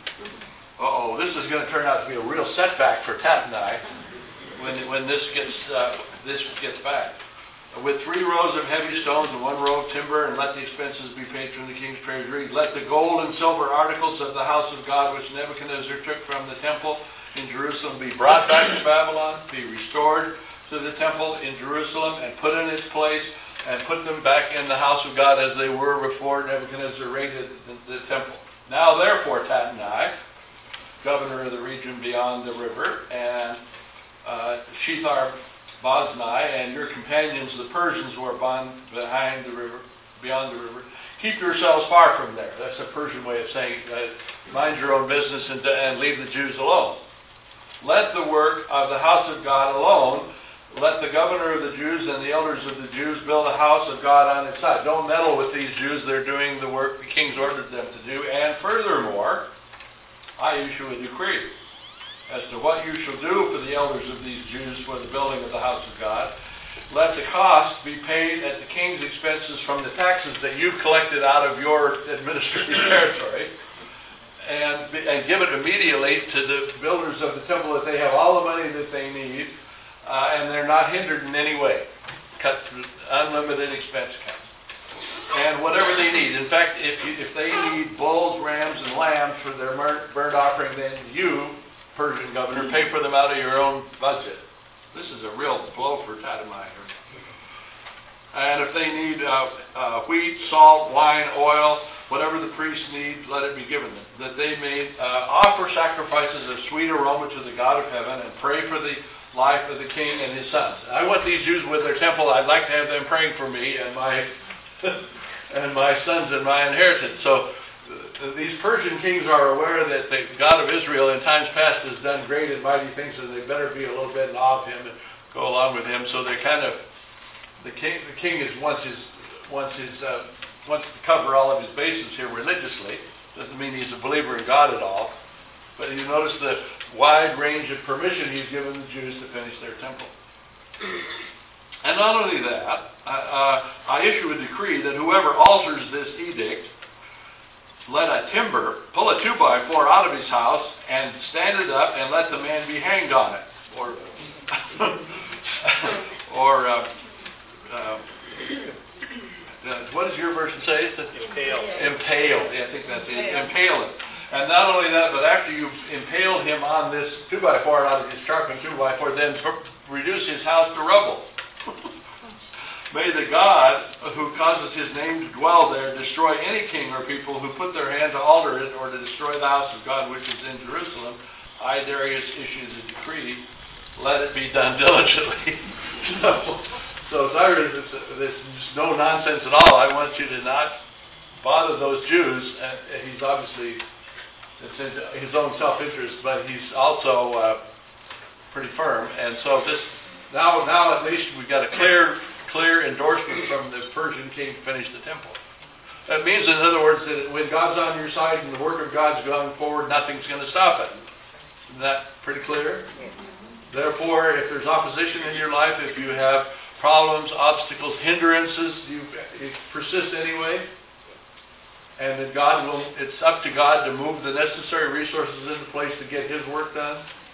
Uh-oh, this is going to turn out to be a real setback for Tattenai when when this gets uh, this gets back. With three rows of heavy stones and one row of timber, and let the expenses be paid from the king's treasury. Let the gold and silver articles of the house of God, which Nebuchadnezzar took from the temple in Jerusalem, be brought back to Babylon, be restored to the temple in Jerusalem, and put in its place, and put them back in the house of God as they were before Nebuchadnezzar raided the, the temple. Now therefore, Tattenai, governor of the region beyond the river, and uh, Shethar-Boznai, and your companions, the Persians, who are behind the river, beyond the river, keep yourselves far from there. That's a Persian way of saying, uh, mind your own business and, and leave the Jews alone. Let the work of the house of God alone. Let the governor of the Jews and the elders of the Jews build a house of God on its side. Don't meddle with these Jews. They're doing the work the king's ordered them to do. And furthermore, I issue a decree as to what you shall do for the elders of these Jews for the building of the house of God. Let the cost be paid at the king's expenses from the taxes that you've collected out of your administrative territory, and, and give it immediately to the builders of the temple, that they have all the money that they need, uh, and they're not hindered in any way. Cut through unlimited expense cuts. And whatever they need. In fact, if you, if they need bulls, rams, and lambs for their burnt offering, then you, Persian governor, pay for them out of your own budget. This is a real blow for Tattenai. And if they need uh, uh, wheat, salt, wine, oil, whatever the priests need, let it be given them, that they may uh, offer sacrifices of sweet aroma to the God of heaven, and pray for the life of the king and his sons. I want these Jews with their temple. I'd like to have them praying for me and my and my sons and my inheritance. So these Persian kings are aware that the God of Israel in times past has done great and mighty things, and they better be a little bit in awe of him and go along with him. So they're kind of, the king, the king is wants his, wants his, uh, wants to cover all of his bases here religiously. Doesn't mean he's a believer in God at all. But you notice the wide range of permission he's given the Jews to finish their temple. And not only that, I, uh, I issue a decree that whoever alters this edict, let a timber, pull a two by four out of his house and stand it up and let the man be hanged on it. Or, or uh, uh, uh, what does your version say? Impale. Impale. Yeah, I think that's it. Impale it. And not only that, but after you've impaled him on this two by four out of his sharpened two by four, then reduce his house to rubble. May the God who causes his name to dwell there destroy any king or people who put their hand to alter it or to destroy the house of God which is in Jerusalem. I, Darius, issues a decree. Let it be done diligently. so, so Cyrus, this, this is no nonsense at all. I want you to not bother those Jews. And he's obviously, it's in his own self-interest, but he's also uh, pretty firm. And so this, now, now at least we've got a clear... clear endorsement from the Persian king to finish the temple. That means, in other words, that when God's on your side and the work of God's going forward, nothing's going to stop it. Isn't that pretty clear? Mm-hmm. Therefore, if there's opposition in your life, if you have problems, obstacles, hindrances, you, you persist anyway, and that God will, it's up to God to move the necessary resources into place to get his work done,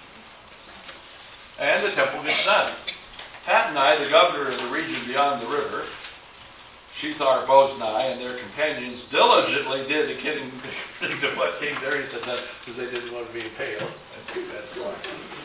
and the temple gets done. Tatnai, the governor of the region beyond the river, Shethar Boznai, and their companions diligently did according to what King Darius had done, because they didn't want to be impaled. I think that's why.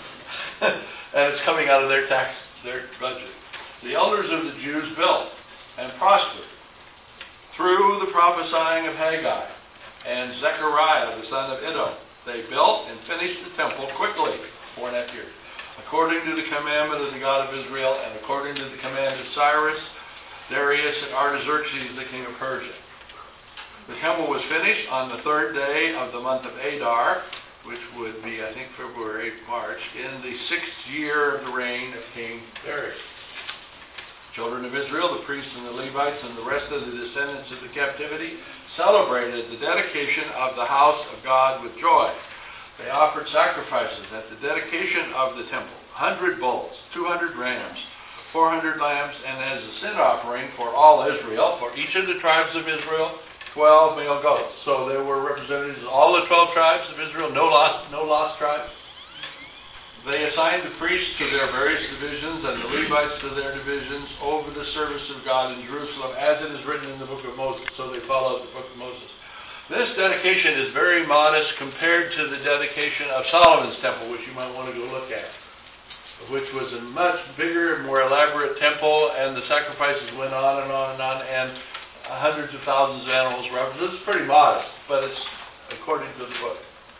And it's coming out of their tax, their budget. The elders of the Jews built and prospered through the prophesying of Haggai and Zechariah, the son of Iddo. They built and finished the temple quickly, four and a half years, according to the commandment of the God of Israel, and according to the command of Cyrus, Darius, and Artaxerxes, the king of Persia. The temple was finished on the third day of the month of Adar, which would be, I think, February, March, in the sixth year of the reign of King Darius. Children of Israel, the priests and the Levites, and the rest of the descendants of the captivity celebrated the dedication of the house of God with joy. They offered sacrifices at the dedication of the temple, one hundred bulls, two hundred rams, four hundred lambs, and as a sin offering for all Israel, for each of the tribes of Israel, twelve male goats. So there were representatives of all the twelve tribes of Israel, no lost, no lost tribes. They assigned the priests to their various divisions and the Levites to their divisions over the service of God in Jerusalem, as it is written in the book of Moses. So they followed the book of Moses. This dedication is very modest compared to the dedication of Solomon's temple, which you might want to go look at, which was a much bigger, more elaborate temple, and the sacrifices went on and on and on, and hundreds of thousands of animals were offered. This is pretty modest, but it's according to the book.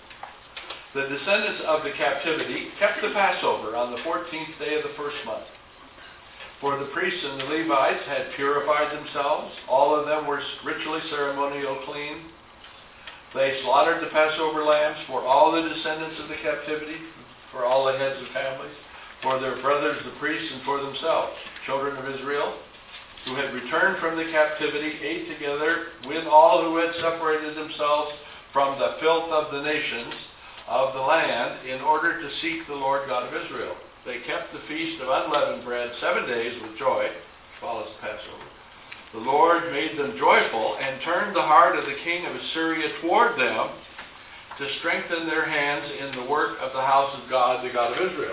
The descendants of the captivity kept the Passover on the fourteenth day of the first month. For the priests and the Levites had purified themselves. All of them were ritually ceremonial clean. They slaughtered the Passover lambs for all the descendants of the captivity, for all the heads of families, for their brothers the priests, and for themselves. Children of Israel, who had returned from the captivity, ate together with all who had separated themselves from the filth of the nations of the land in order to seek the Lord God of Israel. They kept the feast of unleavened bread seven days with joy, which follows the Passover. The Lord made them joyful and turned the heart of the king of Assyria toward them to strengthen their hands in the work of the house of God, the God of Israel.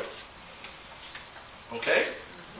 Okay?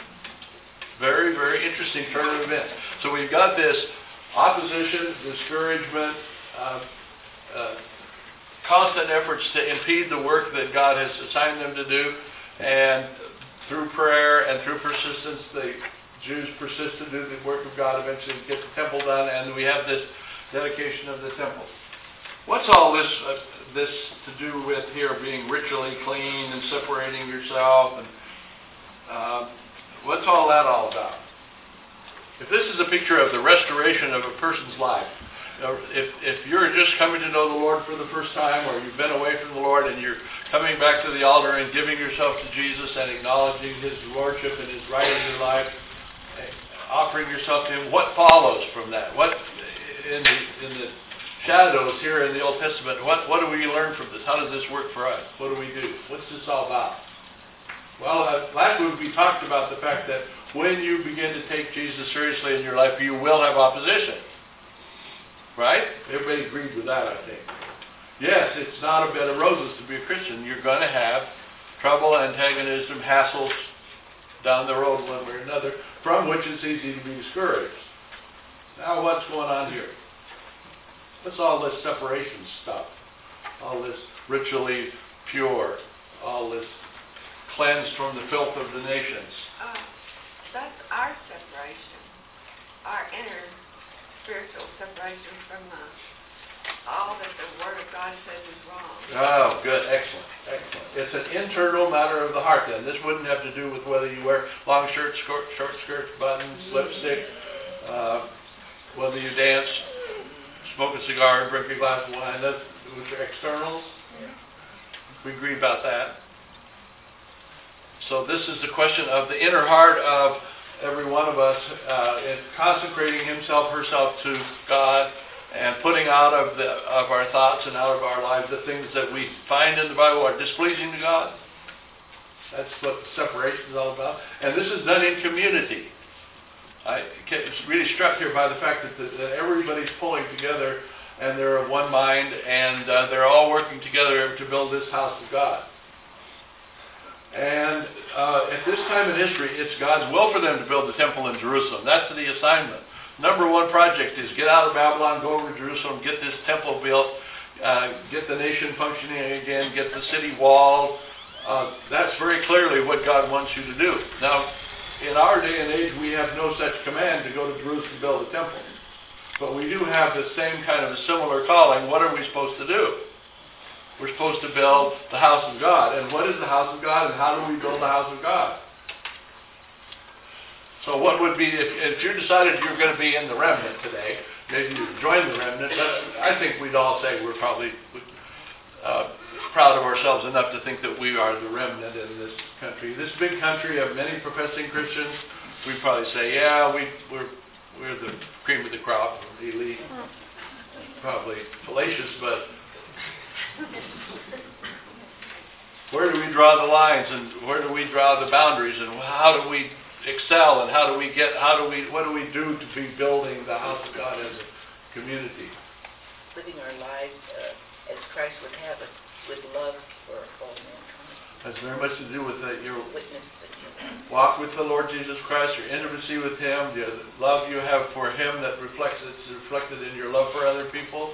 Very, very interesting turn of events. So we've got this opposition, discouragement, uh, uh, constant efforts to impede the work that God has assigned them to do, and through prayer and through persistence, they Jews persist to do the work of God, eventually get the temple done, and we have this dedication of the temple. What's all this uh, this to do with here being ritually clean and separating yourself? And uh, what's all that all about? If this is a picture of the restoration of a person's life, uh, if, if you're just coming to know the Lord for the first time, or you've been away from the Lord and you're coming back to the altar and giving yourself to Jesus and acknowledging His Lordship and His right in your life, offering yourself to Him, what follows from that? What, in the, in the shadows here in the Old Testament, what, what do we learn from this? How does this work for us? What do we do? What's this all about? Well, uh, last week we talked about the fact that when you begin to take Jesus seriously in your life, you will have opposition. Right? Everybody agreed with that, I think. Yes, it's not a bed of roses to be a Christian. You're going to have trouble, antagonism, hassles down the road one way or another, from which it's easy to be discouraged. Now what's going on here? What's all this separation stuff? All this ritually pure, all this cleansed from the filth of the nations. Uh, that's our separation, our inner spiritual separation from uh, all that the Word of God says is wrong. Oh, good, excellent, excellent. It's an internal matter of the heart then. This wouldn't have to do with whether you wear long shirts, short, short skirts, buttons, lipstick, uh, whether you dance, smoke a cigar, drink a glass of wine, that's, which are externals. We agree about that. So this is the question of the inner heart of every one of us, uh, in consecrating himself, herself to God, and putting out of the of our thoughts and out of our lives the things that we find in the Bible are displeasing to God. That's what separation is all about. And this is done in community. I was really struck here by the fact that, the, that everybody's pulling together and they're of one mind, and uh, they're all working together to build this house of God. And uh, at this time in history, it's God's will for them to build the temple in Jerusalem. That's the assignment. Number one project is get out of Babylon, go over to Jerusalem, get this temple built, uh, get the nation functioning again, get the city walled. Uh, that's very clearly what God wants you to do. Now, in our day and age, we have no such command to go to Jerusalem and build a temple. But we do have the same kind of a similar calling. What are we supposed to do? We're supposed to build the house of God. And what is the house of God, and how do we build the house of God? So what would be, if, if you decided you're going to be in the remnant today, maybe you join the remnant, I think we'd all say we're probably uh, proud of ourselves enough to think that we are the remnant in this country. This big country of many professing Christians, we'd probably say, yeah, we, we're, we're the cream of the crop, the elite. Probably fallacious, but where do we draw the lines, and where do we draw the boundaries, and how do we excel, and how do we get, how do we, what do we do to be building the house of God as a community? Living our lives uh, as Christ would have us, with love for all mankind. Has very much to do with uh, your Witness to walk with the Lord Jesus Christ, your intimacy with Him, the love you have for Him that reflects, it's reflected in your love for other people.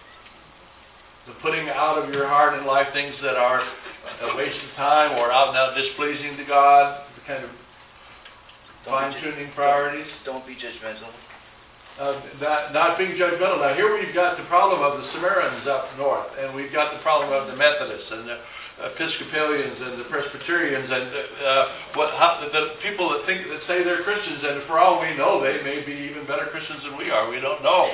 The putting out of your heart and life things that are a waste of time or out and out displeasing to God, the kind of fine-tuning priorities. Don't be judgmental. Uh, not, not being judgmental. Now here we've got the problem of the Samaritans up north, and we've got the problem of the Methodists and the Episcopalians and the Presbyterians and uh, what how, the people that think that say they're Christians, and for all we know, they may be even better Christians than we are. We don't know,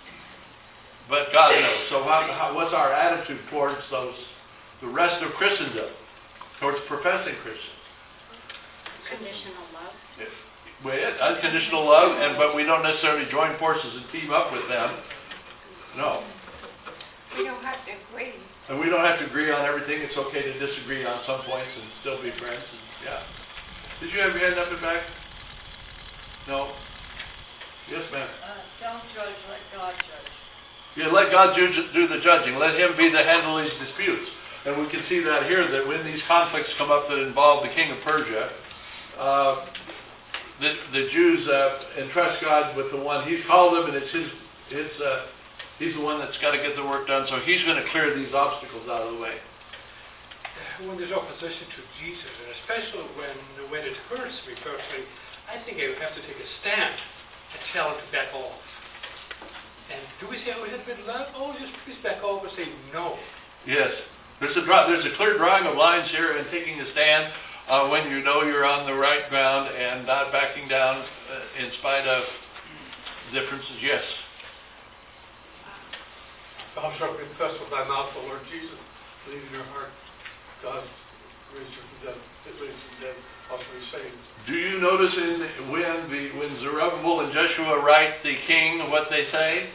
but God knows. So how, how, what's our attitude towards those, the rest of Christendom, towards professing Christians? Conditional love. If, well, unconditional love, and but we don't necessarily join forces and team up with them. No. We don't have to agree. And we don't have to agree on everything. It's okay to disagree on some points and still be friends. And, yeah. Did you have your hand up and back? No? Yes, ma'am. Uh, don't judge, let God judge. Yeah, let God do, do the judging. Let Him be the handle of these disputes. And we can see that here, that when these conflicts come up that involve the king of Persia, uh, the, the Jews uh, entrust God with the one He's called them, and it's His, his uh, He's the one that's got to get the work done, so He's going to clear these obstacles out of the way. When there's opposition to Jesus, and especially when when it hurts me personally, I think I would have to take a stand and tell him to back off. And do we say, oh, is it with love? Oh, just please back off, or say no. Yes. There's a, draw, there's a clear drawing of lines here and taking a stand uh, when you know you're on the right ground and not backing down uh, in spite of differences. Yes. Thou shalt confess with thy mouth the Lord Jesus, believe in your heart God raised you from the dead, raised from the dead, also be saved. Do you notice in when the when Zerubbabel and Joshua write the king what they say?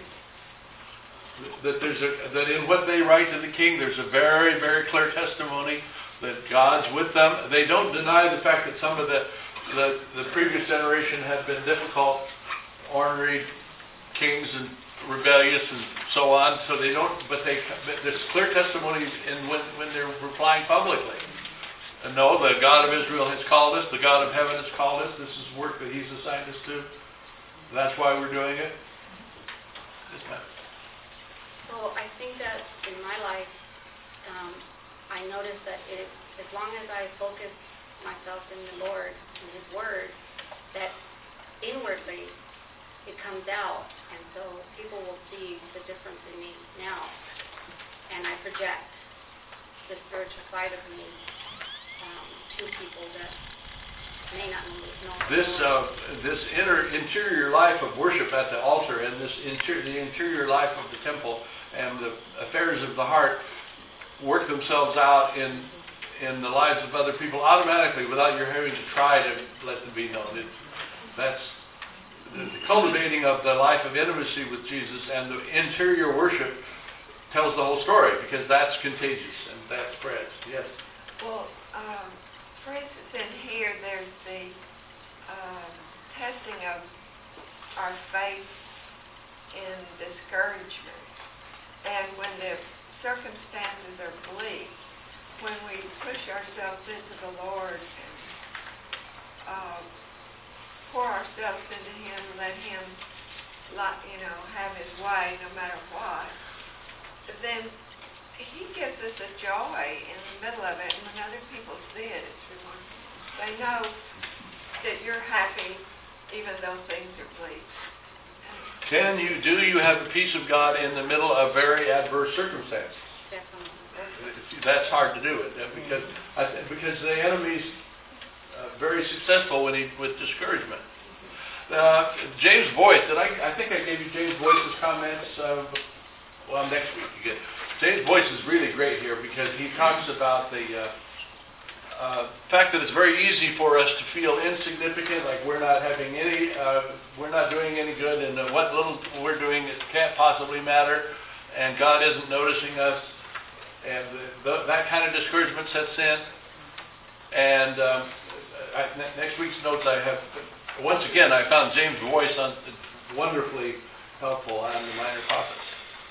That there's a that in what they write to the king, there's a very very clear testimony that God's with them. They don't deny the fact that some of the the, the previous generation had been difficult, ornery kings and rebellious and so on. So they don't. But they but there's clear testimony in when when they're replying publicly. And no, the God of Israel has called us. The God of heaven has called us. This is work that He's assigned us to. That's why we're doing it. Yes, ma'am. So I think that in my life, um, I notice that it, as long as I focus myself in the Lord and His Word, that inwardly it comes out, and so people will see the difference in me now, and I project the spiritual side of me um, to people that may not know. This uh, this inner interior life of worship at the altar, and this interior the interior life of the temple, and the affairs of the heart work themselves out in in the lives of other people automatically, without your having to try to let them be known. It, that's the cultivating of the life of intimacy with Jesus, and the interior worship tells the whole story, because that's contagious and that spreads. Yes. Well, um, for instance, in here, there's the um, testing of our faith in discouragement. And when the circumstances are bleak, when we push ourselves into the Lord and uh, pour ourselves into Him, let Him, you know, have His way no matter what, then He gives us a joy in the middle of it, and when other people see it, it's remarkable. They know that you're happy even though things are bleak. Can you, do you have the peace of God in the middle of very adverse circumstances? Definitely. That's hard to do it, because I th- because the enemy's uh, very successful when he with discouragement. Uh, James Boyce, did I? I think I gave you James Boyce's comments. Uh, well, next week you get. James Boyce is really great here, because he talks about the uh, uh, fact that it's very easy for us to feel insignificant, like we're not having any, uh, we're not doing any good, and uh, what little we're doing it can't possibly matter, and God isn't noticing us. And the, the, that kind of discouragement sets in. And um, I, ne- next week's notes I have, once again, I found James Boyce on, wonderfully helpful on the minor prophets.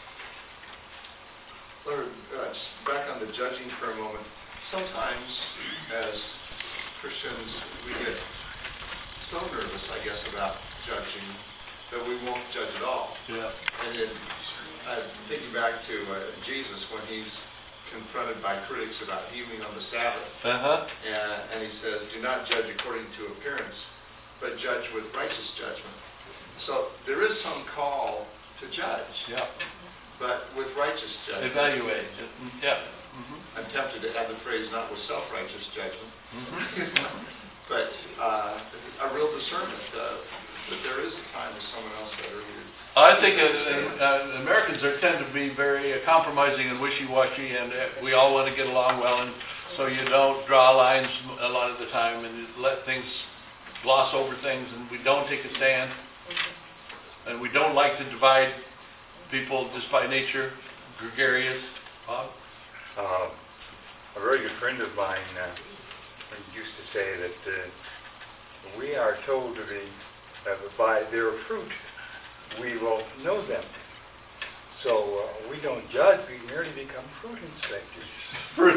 Lord, uh, just back on the judging for a moment. Sometimes, as Christians, we get so nervous, I guess, about judging that we won't judge at all. Yeah. And then I'm thinking back to uh, Jesus when he's confronted by critics about healing on the Sabbath. Uh-huh. And, and he says, do not judge according to appearance, but judge with righteous judgment. So there is some call to judge, Yeah. but with righteous judgment. Evaluate. Yeah. Mm-hmm. I'm tempted to add the phrase, not with self-righteous judgment, Mm-hmm. but uh, a real discernment uh, that there is a time with someone else better. I think uh, uh, Americans are tend to be very uh, compromising and wishy-washy, and uh, we all want to get along well, and so you don't draw lines a lot of the time, and you let things gloss over things, and we don't take a stand, and we don't like to divide people just by nature, gregarious. Bob? Uh, a very good friend of mine uh, used to say that uh, we are told to be uh, by their fruit we will know them. So uh, we don't judge, we merely become fruit inspectors. Fruit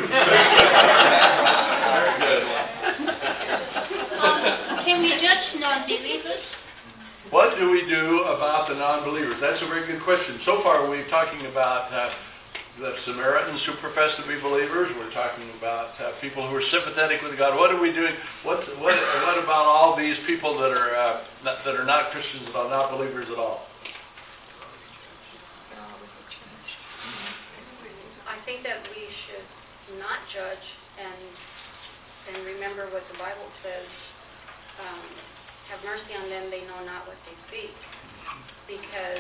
Very good. Um, can we judge non-believers? What do we do about the non-believers? That's a very good question. So far we're talking about uh, the Samaritans who profess to be believers. We're talking about uh, people who are sympathetic with God. What are we doing? What what what about all these people that are uh, not, that are not Christians at all, not believers at all? I think that we should not judge and and remember what the Bible says. Um, have mercy on them; they know not what they speak. Because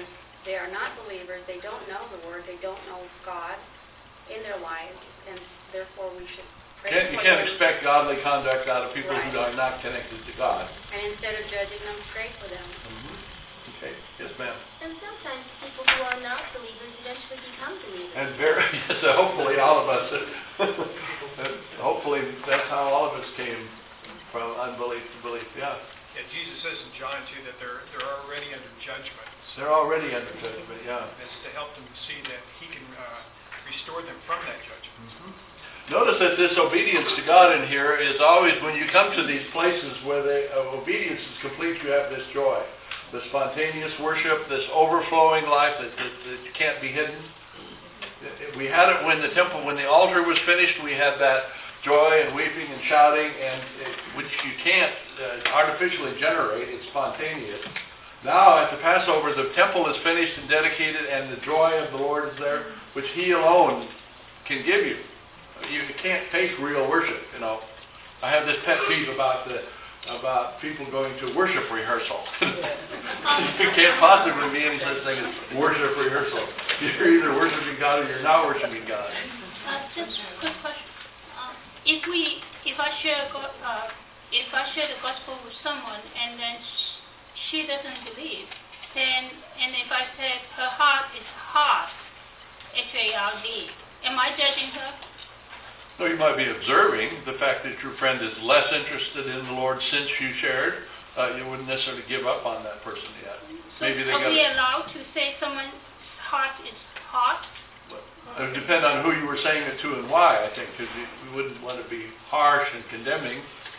they are not believers, they don't know the Word, they don't know God in their lives, and therefore we should pray Can't, you for can't them. expect godly conduct out of people Right. who are not connected to God. And instead of judging them, pray for them. Mhm. Okay, yes, ma'am. And sometimes people who are not believers eventually become believers. And very, yes, uh, hopefully all of us, hopefully that's how all of us came from unbelief to belief, yeah. Yeah, Jesus says in John two that they're, they're already under judgment. They're already under judgment, yeah. It's to help them see that he can uh, restore them from that judgment. Mhm. Notice that this obedience to God in here is always, when you come to these places where the uh, obedience is complete, you have this joy. The spontaneous worship, this overflowing life that, that, that can't be hidden. We had it when the temple, when the altar was finished, we had that joy and weeping and shouting, and it, which you can't uh, artificially generate. It's spontaneous. Now at the Passover, the temple is finished and dedicated, and the joy of the Lord is there, which He alone can give you. You can't fake real worship, you know. I have this pet peeve about the about people going to worship rehearsal. You can't possibly be any such thing as worship rehearsal. You're either worshiping God or you're not worshiping God. Uh, just a quick question. Uh, if we, if I share, go- uh, if I share the gospel with someone and then sh- she doesn't believe, then, and if I say her heart is hard, H A R D, am I judging her? No, you might be observing the fact that your friend is less interested in the Lord since you shared. Uh, you wouldn't necessarily give up on that person yet. So Maybe they are got. we allowed to say someone's heart is hard? It would depend on who you were saying it to and why, I think, because we wouldn't want to be harsh and condemning.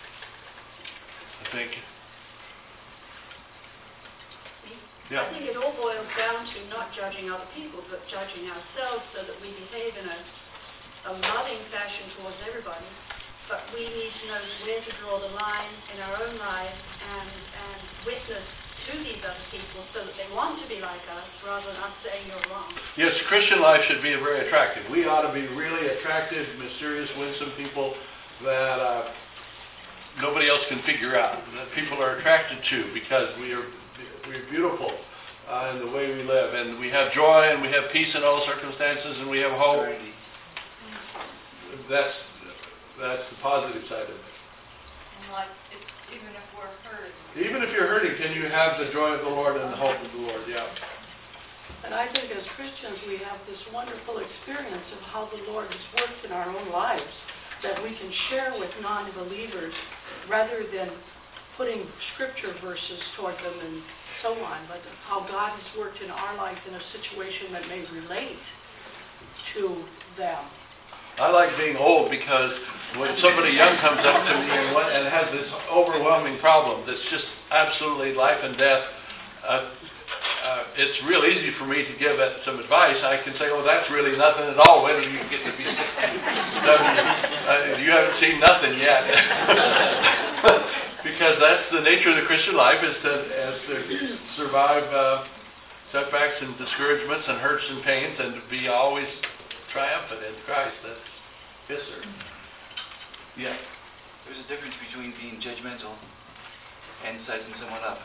I think. Yeah. I think it all boils down to not judging other people, but judging ourselves so that we behave in a, a loving fashion towards everybody. But we need to know where to draw the line in our own lives and, and witness to these other people so that they want to be like us rather than us saying you're wrong. Yes, Christian life should be very attractive. We ought to be really attractive, mysterious, winsome people that uh, nobody else can figure out, that people are attracted to because we are we're beautiful uh, in the way we live, and we have joy and we have peace in all circumstances, and we have hope. That's that's the positive side of it. And like, it's, even if we're hurt. Even if you're hurting, can you have the joy of the Lord and the hope of the Lord? Yeah. And I think as Christians we have this wonderful experience of how the Lord has worked in our own lives that we can share with non-believers rather than putting scripture verses toward them and so on, but how God has worked in our life in a situation that may relate to them. I like being old because when somebody young comes up to me and, what, and has this overwhelming problem that's just absolutely life and death, uh, uh, it's real easy for me to give it some advice. I can say, oh, that's really nothing at all. Wait till you get to be sixty, seventy. Uh, you haven't seen nothing yet. Because that's the nature of the Christian life, is to, is to survive uh, setbacks and discouragements and hurts and pains and to be always triumphant in Christ. That's, yes, sir. Yeah. There's a difference between being judgmental and sizing someone up.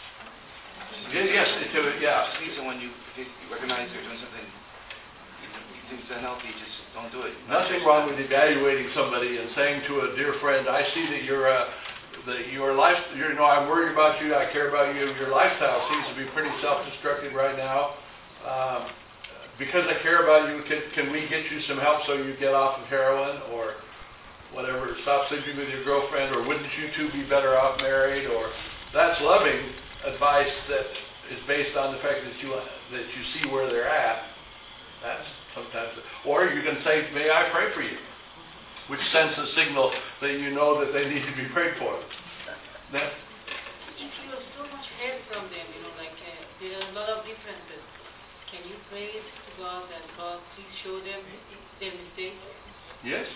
Yes, yes, to, yeah. If you see someone you, you recognize they're doing something you, you think is unhealthy, just don't do it. Nothing wrong with evaluating somebody and saying to a dear friend, I see that you're uh, that your life, you know, I'm worried about you, I care about you, your lifestyle seems to be pretty self-destructive right now. Um, because I care about you, can, can we get you some help so you get off of heroin or whatever, stop sleeping with your girlfriend, or wouldn't you two be better off married? Or that's loving advice that is based on the fact that you that you see where they're at. That's sometimes, or you can say, may I pray for you? Which sends a signal that you know that they need to be prayed for. That, If you have so much help from them, you know, like uh, there are a lot of differences. Can you pray to God that God please show them their mistakes? yes.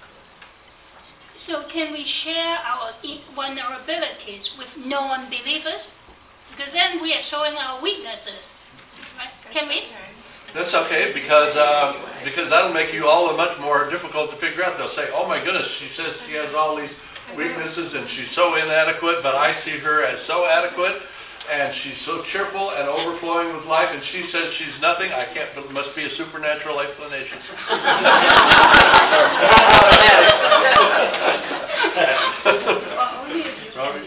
So can we share our i- vulnerabilities with non-believers? Because then we are showing our weaknesses. Right? Can we? That's okay, because um, because that'll make you all the much more difficult to figure out. They'll say, oh my goodness, she says she has all these weaknesses and she's so inadequate, but I see her as so adequate. and she's so cheerful and overflowing with life, and she says she's nothing. I can't, but it must be a supernatural explanation. Robbie?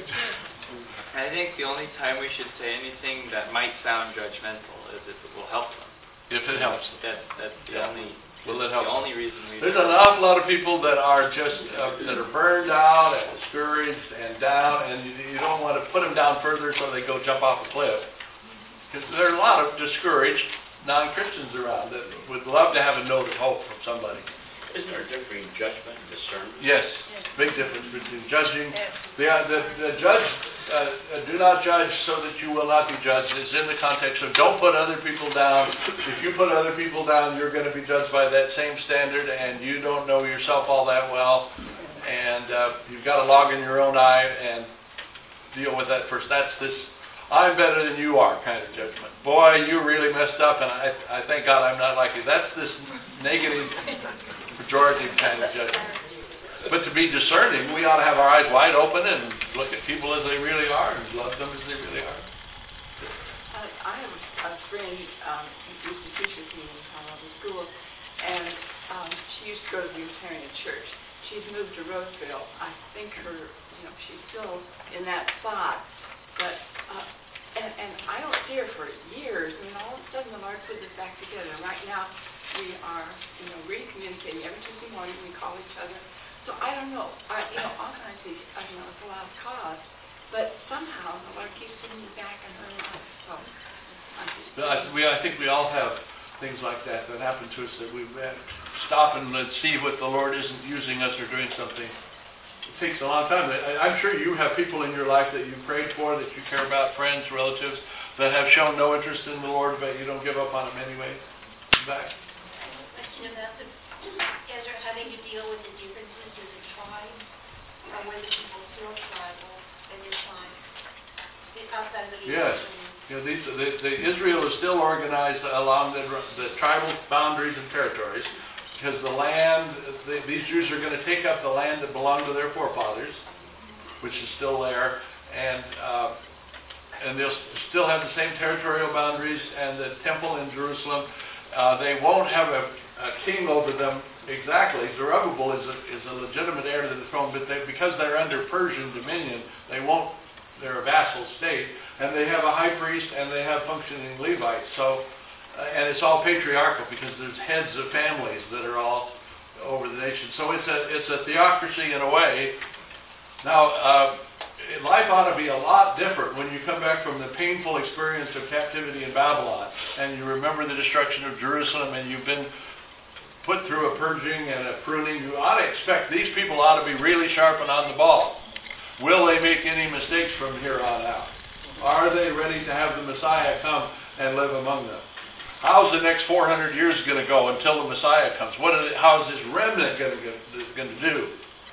I think the only time we should say anything that might sound judgmental is if it will help them. If it helps them. That, that's the Yeah. only, Will it the help them? only reason we... There's an awful lot of people that are just, uh, that are burned out and discouraged and down, and you, you don't want to put them down further so they go jump off a cliff. Because there are a lot of discouraged non-Christians around that would love to have a note of hope from somebody. Isn't there a difference between judgment and discernment? Yes, big difference between judging. The, the, the judge, uh, do not judge so that you will not be judged. It's in the context of don't put other people down. If you put other people down, you're going to be judged by that same standard, and you don't know yourself all that well. And uh, you've got to log in your own eye and deal with that first. That's this, I'm better than you are kind of judgment. Boy, you really messed up, and I, I thank God I'm not like you. That's this negative, pejorative kind of judgment. But to be discerning, we ought to have our eyes wide open and look at people as they really are and love them as they really are. Uh, I have a friend um, who used to teach with me in Colorado School, and um, she used to go to the Unitarian Church. She's moved to Roseville. I think her, you know, she's still in that spot. But, uh, and, and I don't see her for years, and then all of a sudden the Lord put us back together. Right now we are, you know, re-communicating. Every Tuesday morning we call each other. So I don't know. I, you know, honestly, I don't know, it's a lost cause. But somehow the Lord keeps putting me back in her life. So I'm just... But I, we, I think we all have things like that that happen to us that we stop and let's see what the Lord isn't using us or doing something. It takes a long time. I, I'm sure you have people in your life that you prayed for, that you care about, friends, relatives, that have shown no interest in the Lord, but you don't give up on them anyway. Back. Question about the Ezra having to deal with the differences of the tribes, or were the people still tribal at this time? Outside of the Yes. You know, these, the, the Israel is still organized along the, the tribal boundaries and territories, because the land, the, these Jews are going to take up the land that belonged to their forefathers, which is still there, and uh, and they'll still have the same territorial boundaries and the temple in Jerusalem. Uh, they won't have a, a king over them exactly. Zerubbabel is a, is a legitimate heir to the throne, but they, because they're under Persian dominion, they won't. They're a vassal state, and they have a high priest and they have functioning Levites. So, uh, and it's all patriarchal because there's heads of families that are all over the nation. So it's a it's a theocracy in a way. Now, uh, life ought to be a lot different when you come back from the painful experience of captivity in Babylon, and you remember the destruction of Jerusalem, and you've been put through a purging and a pruning. You ought to expect these people ought to be really sharp and on the ball. Will they make any mistakes from here on out? Are they ready to have the Messiah come and live among them? How's the next four hundred years going to go until the Messiah comes? What is it, how is this remnant going to, going to do?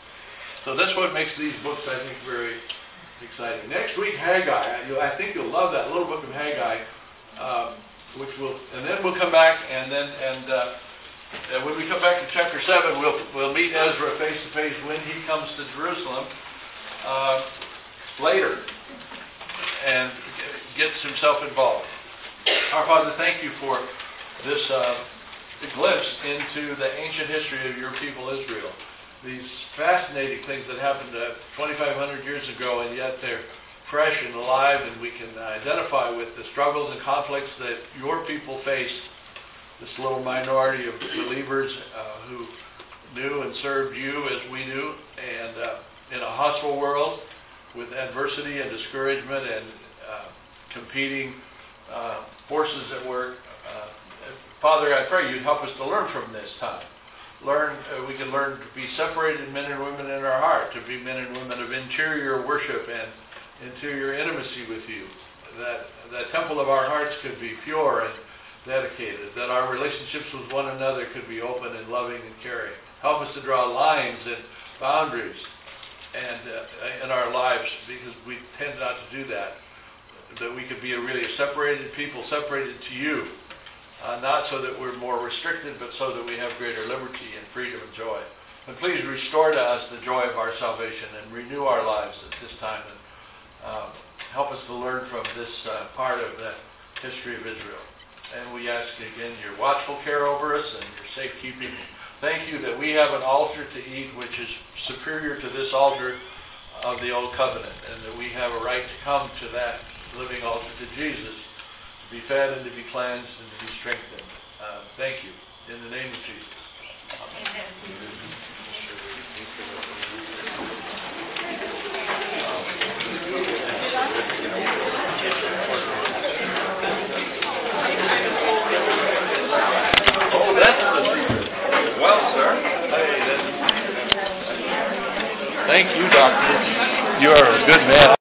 So that's what makes these books, I think, very exciting. Next week, Haggai. You, I think you'll love that little book of Haggai, uh, which will, and then we'll come back, and then and uh, and when we come back to chapter seven, we'll we'll meet Ezra face to face when he comes to Jerusalem. Uh, later, and gets himself involved. Our Father, thank you for this uh, glimpse into the ancient history of your people Israel. These fascinating things that happened uh, twenty-five hundred years ago, and yet they're fresh and alive, and we can identify with the struggles and conflicts that your people face, this little minority of believers uh, who knew and served you as we do, and uh, in a hostile world with adversity and discouragement and uh, competing uh, forces at work. Uh, Father, I pray you'd help us to learn from this time. Learn, uh, we can learn to be separated men and women in our heart, to be men and women of interior worship and interior intimacy with you. That the temple of our hearts could be pure and dedicated, that our relationships with one another could be open and loving and caring. Help us to draw lines and boundaries and uh, in our lives, because we tend not to do that, that we could be a really separated people, separated to you, uh, not so that we're more restricted, but so that we have greater liberty and freedom and joy. And please restore to us the joy of our salvation and renew our lives at this time, and uh, help us to learn from this uh, part of the history of Israel. And we ask again your watchful care over us and your safekeeping. Thank you that we have an altar to eat which is superior to this altar of the Old Covenant, and that we have a right to come to that living altar to Jesus, to be fed and to be cleansed and to be strengthened. Uh, thank you. In the name of Jesus. Oh, that's the secret. Well, sir. Hey, that's... Thank you, Doctor. You are a good man.